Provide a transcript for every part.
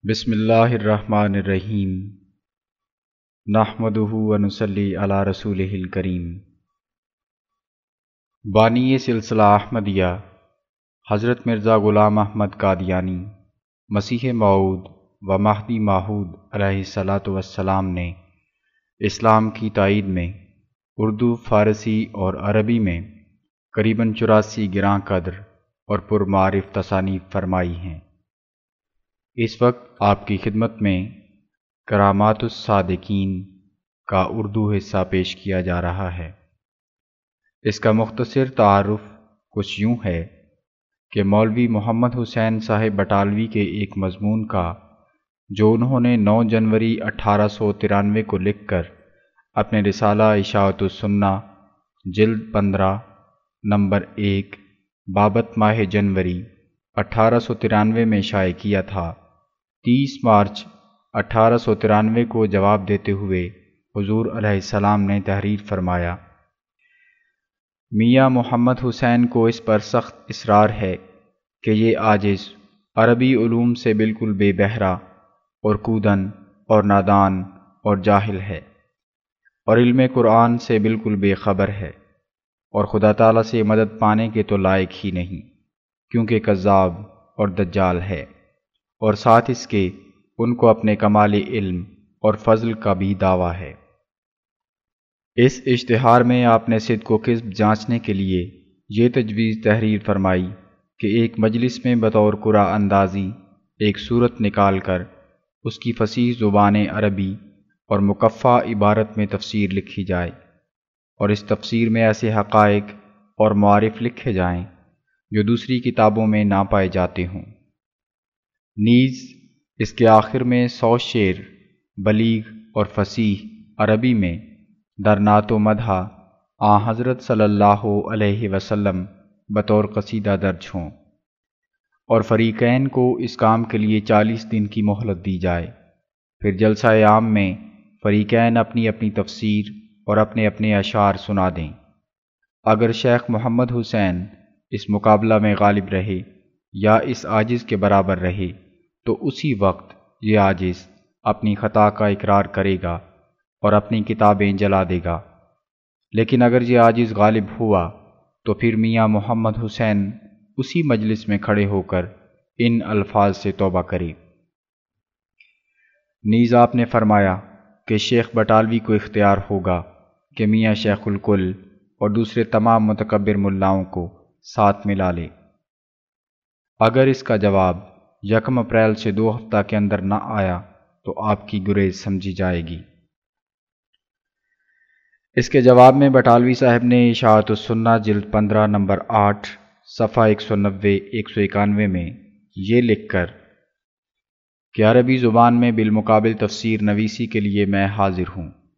بسم اللہ الرحمن الرحیم نحمدہ ونصلی علی رسولہ الکریم۔ بانی سلسلہ احمدیہ حضرت مرزا غلام احمد قادیانی مسیح موعود و مہدی موعود علیہ الصلاۃ والسلام نے اسلام کی تائید میں اردو، فارسی اور عربی میں قریباً 84 گراں قدر اور پرمعارف تصانیف فرمائی ہیں۔ اس وقت آپ کی خدمت میں کرامات الصادقین کا اردو حصہ پیش کیا جا رہا ہے۔ اس کا مختصر تعارف کچھ یوں ہے کہ مولوی محمد حسین صاحب بٹالوی کے ایک مضمون کا جو انہوں نے 9 جنوری 1893 کو لکھ کر اپنے رسالہ اشاعۃ السنہ جلد 15 نمبر 1 بابت ماہ جنوری 1893 میں شائع کیا تھا، 30 مارچ 1893 کو جواب دیتے ہوئے حضور علیہ السلام نے تحریر فرمایا: میاں محمد حسین کو اس پر سخت اصرار ہے کہ یہ عاجز عربی علوم سے بالکل بے بہرہ اور کودن اور نادان اور جاہل ہے، اور علم قرآن سے بالکل بے خبر ہے، اور خدا تعالیٰ سے مدد پانے کے تو لائق ہی نہیں، کیونکہ کذاب اور دجال ہے، اور ساتھ اس کے ان کو اپنے کمال علم اور فضل کا بھی دعویٰ ہے۔ اس اشتہار میں آپ نے صدق و کذب جانچنے کے لیے یہ تجویز تحریر فرمائی کہ ایک مجلس میں بطور قرأ اندازی ایک صورت نکال کر اس کی فصیح زبان عربی اور مکفّہ عبارت میں تفسیر لکھی جائے، اور اس تفسیر میں ایسے حقائق اور معارف لکھے جائیں جو دوسری کتابوں میں نہ پائے جاتے ہوں۔ نیز اس کے آخر میں 100 شعر بلیغ اور فصیح عربی میں در نعت و مدح حضرت صلی اللہ علیہ وسلم بطور قصیدہ درج ہوں، اور فریقین کو اس کام کے لیے 40 دن کی مہلت دی جائے۔ پھر جلسہ عام میں فریقین اپنی اپنی تفسیر اور اپنے اپنے اشعار سنا دیں۔ اگر شیخ محمد حسین اس مقابلہ میں غالب رہے یا اس عاجز کے برابر رہے تو اسی وقت یہ عاجز اپنی خطا کا اقرار کرے گا اور اپنی کتابیں جلا دے گا، لیکن اگر یہ عاجز غالب ہوا تو پھر میاں محمد حسین اسی مجلس میں کھڑے ہو کر ان الفاظ سے توبہ کرے۔ نیز آپ نے فرمایا کہ شیخ بٹالوی کو اختیار ہوگا کہ میاں شیخ الکل اور دوسرے تمام متکبر ملاؤں کو ساتھ ملا لے۔ اگر اس کا جواب 1 اپریل سے 2 ہفتہ کے اندر نہ آیا تو آپ کی گریز سمجھی جائے گی۔ اس کے جواب میں بٹالوی صاحب نے اشاعۃ السنہ جلد 15 نمبر 8 صفحہ 190-191 میں یہ لکھ کر کہ عربی زبان میں بالمقابل تفسیر نویسی کے لیے میں حاضر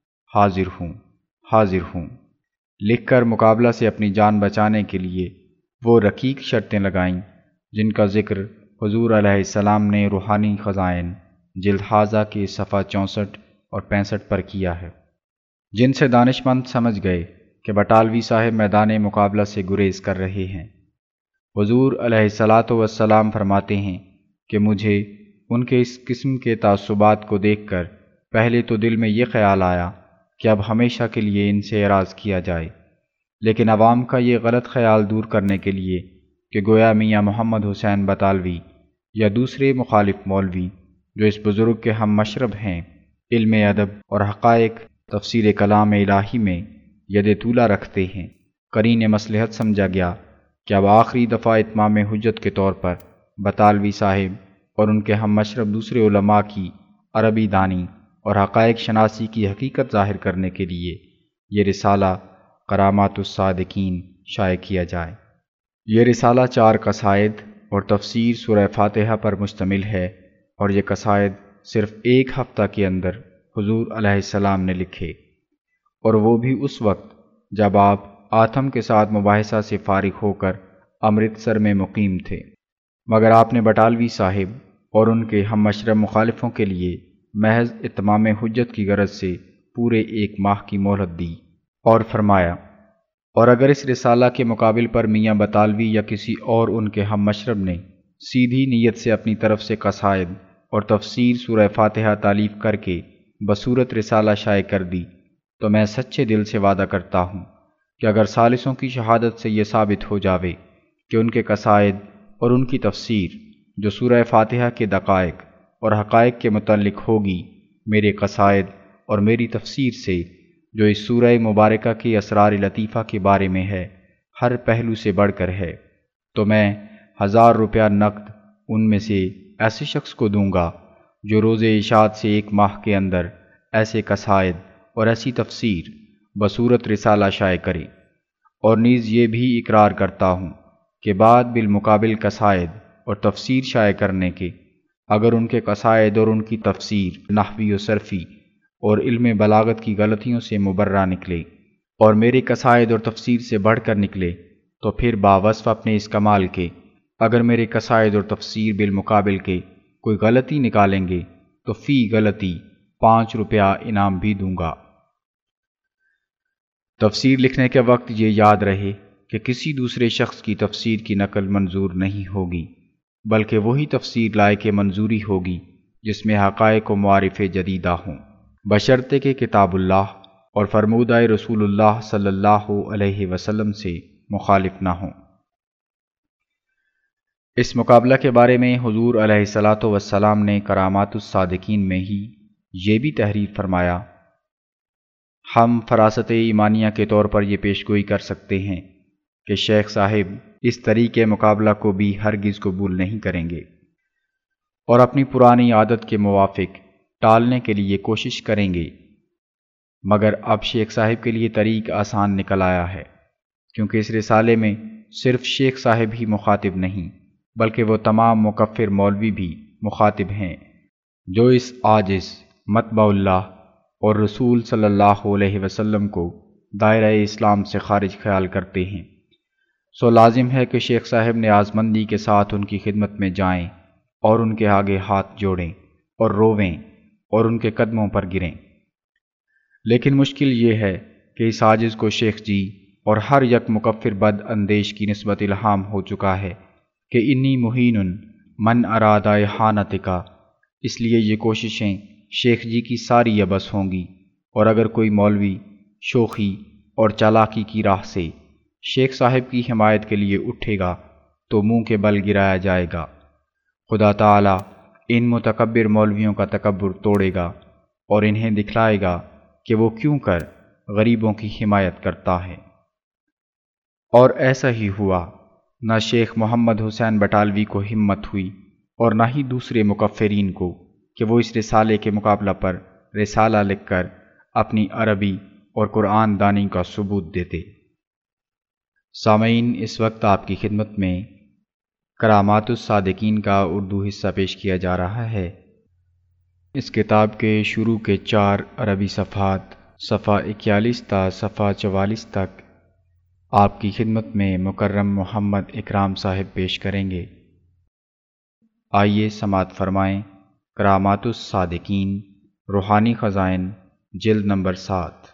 ہوں لکھ کر مقابلہ سے اپنی جان بچانے کے لیے وہ رقیق شرطیں لگائیں جن کا ذکر حضور علیہ السلام نے روحانی خزائن جلد حاضہ کے صفحہ 64 اور 65 پر کیا ہے، جن سے دانش مند سمجھ گئے کہ بٹالوی صاحب میدان مقابلہ سے گریز کر رہے ہیں۔ حضور علیہ الصلاۃ والسلام فرماتے ہیں کہ مجھے ان کے اس قسم کے تعصبات کو دیکھ کر پہلے تو دل میں یہ خیال آیا کہ اب ہمیشہ کے لیے ان سے اعراض کیا جائے، لیکن عوام کا یہ غلط خیال دور کرنے کے لیے کہ گویا میاں محمد حسین بطالوی یا دوسرے مخالف مولوی جو اس بزرگ کے ہم مشرب ہیں، علم ادب اور حقائق تفسیر کلام الہی میں ید طولہ رکھتے ہیں، قرین مصلحت سمجھا گیا کہ اب آخری دفعہ اتمام حجت کے طور پر بطالوی صاحب اور ان کے ہم مشرب دوسرے علماء کی عربی دانی اور حقائق شناسی کی حقیقت ظاہر کرنے کے لیے یہ رسالہ کرامات الصادقین شائع کیا جائے۔ یہ رسالہ 4 قصائد اور تفسیر سورہ فاتحہ پر مشتمل ہے، اور یہ قصائد صرف 1 ہفتہ کے اندر حضور علیہ السلام نے لکھے، اور وہ بھی اس وقت جب آپ آتھم کے ساتھ مباحثہ سے فارغ ہو کر امرتسر میں مقیم تھے، مگر آپ نے بٹالوی صاحب اور ان کے ہم مشرب مخالفوں کے لیے محض اتمام حجت کی غرض سے پورے 1 ماہ کی مہلت دی، اور فرمایا اور اگر اس رسالہ کے مقابل پر میاں بطالوی یا کسی اور ان کے ہم مشرب نے سیدھی نیت سے اپنی طرف سے قصائد اور تفسیر سورہ فاتحہ تالیف کر کے بصورت رسالہ شائع کر دی، تو میں سچے دل سے وعدہ کرتا ہوں کہ اگر ثالثوں کی شہادت سے یہ ثابت ہو جاوے کہ ان کے قصائد اور ان کی تفسیر جو سورہ فاتحہ کے دقائق اور حقائق کے متعلق ہوگی، میرے قصائد اور میری تفسیر سے جو اس سورہ مبارکہ کے اسرار لطیفہ کے بارے میں ہے، ہر پہلو سے بڑھ کر ہے، تو میں 1000 روپیہ نقد ان میں سے ایسے شخص کو دوں گا جو روز اشاعت سے 1 ماہ کے اندر ایسے قصائد اور ایسی تفسیر بصورت رسالہ شائع کرے۔ اور نیز یہ بھی اقرار کرتا ہوں کہ بعد بالمقابل قصائد اور تفسیر شائع کرنے کے، اگر ان کے قصائد اور ان کی تفسیر نحوی و صرفی اور علم بلاغت کی غلطیوں سے مبرہ نکلے اور میرے قصائد اور تفسیر سے بڑھ کر نکلے، تو پھر باوصف اپنے اس کمال کے اگر میرے قصائد اور تفسیر بالمقابل کے کوئی غلطی نکالیں گے تو فی غلطی 5 روپیہ انعام بھی دوں گا۔ تفسیر لکھنے کے وقت یہ یاد رہے کہ کسی دوسرے شخص کی تفسیر کی نقل منظور نہیں ہوگی، بلکہ وہی تفسیر لائق منظوری ہوگی جس میں حقائق و معارف جدیدہ ہوں، بشرطے کہ کتاب اللہ اور فرمودہ رسول اللہ صلی اللہ علیہ وسلم سے مخالف نہ ہوں۔ اس مقابلہ کے بارے میں حضور علیہ الصلاۃ والسلام نے کرامات الصادقین میں ہی یہ بھی تحریر فرمایا، ہم فراست ایمانیہ کے طور پر یہ پیشگوئی کر سکتے ہیں کہ شیخ صاحب اس طریقے مقابلہ کو بھی ہرگز قبول نہیں کریں گے اور اپنی پرانی عادت کے موافق ٹالنے کے لیے کوشش کریں گے، مگر اب شیخ صاحب کے لیے طریق آسان نکل آیا ہے، کیونکہ اس رسالے میں صرف شیخ صاحب ہی مخاطب نہیں بلکہ وہ تمام مکفر مولوی بھی مخاطب ہیں جو اس عاجز متبع اللہ اور رسول صلی اللہ علیہ وسلم کو دائرہ اسلام سے خارج خیال کرتے ہیں۔ سو لازم ہے کہ شیخ صاحب نیازمندی کے ساتھ ان کی خدمت میں جائیں اور ان کے آگے ہاتھ جوڑیں اور روویں اور ان کے قدموں پر گریں۔ لیکن مشکل یہ ہے کہ اس عاجز کو شیخ جی اور ہر یک مکفر بد اندیش کی نسبت الہام ہو چکا ہے کہ انی مہین من اراد احانتک، اس لیے یہ کوششیں شیخ جی کی ساری عبث ہوں گی، اور اگر کوئی مولوی شوخی اور چالاکی کی راہ سے شیخ صاحب کی حمایت کے لیے اٹھے گا تو منہ کے بل گرایا جائے گا۔ خدا تعالی ان متکبر مولویوں کا تکبر توڑے گا اور انہیں دکھلائے گا کہ وہ کیوں کر غریبوں کی حمایت کرتا ہے۔ اور ایسا ہی ہوا، نہ شیخ محمد حسین بٹالوی کو ہمت ہوئی اور نہ ہی دوسرے مکفرین کو کہ وہ اس رسالے کے مقابلہ پر رسالہ لکھ کر اپنی عربی اور قرآن دانی کا ثبوت دیتے۔ سامعین، اس وقت آپ کی خدمت میں کرامات الصادقین کا اردو حصہ پیش کیا جا رہا ہے۔ اس کتاب کے شروع کے 4 عربی صفحات صفحہ 41 تا صفحہ 44 تک آپ کی خدمت میں مکرم محمد اکرام صاحب پیش کریں گے۔ آئیے سماعت فرمائیں۔ کرامات الصادقین، روحانی خزائن، جلد نمبر 7۔